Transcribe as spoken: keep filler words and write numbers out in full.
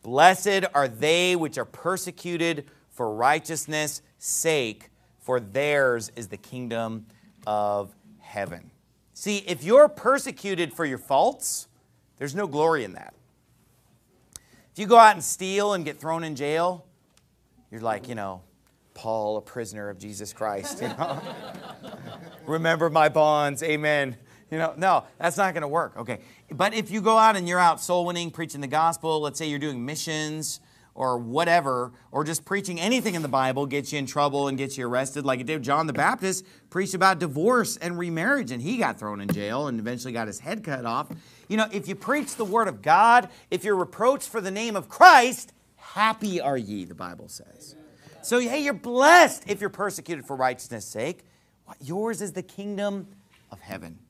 Blessed are they which are persecuted for righteousness' sake, for theirs is the kingdom of heaven. See, if you're persecuted for your faults, there's no glory in that. If you go out and steal and get thrown in jail, you're like, you know, Paul, a prisoner of Jesus Christ, you know. Remember my bonds, amen. You know, no, that's not going to work. Okay, but if you go out and you're out soul winning, preaching the gospel, let's say you're doing missions or whatever, or just preaching anything in the Bible gets you in trouble and gets you arrested, like it did John the Baptist, preached about divorce and remarriage, and he got thrown in jail and eventually got his head cut off. You know, if you preach the word of God, if you're reproached for the name of Christ, happy are ye, the Bible says. So, hey, you're blessed if you're persecuted for righteousness' sake. Yours is the kingdom of heaven.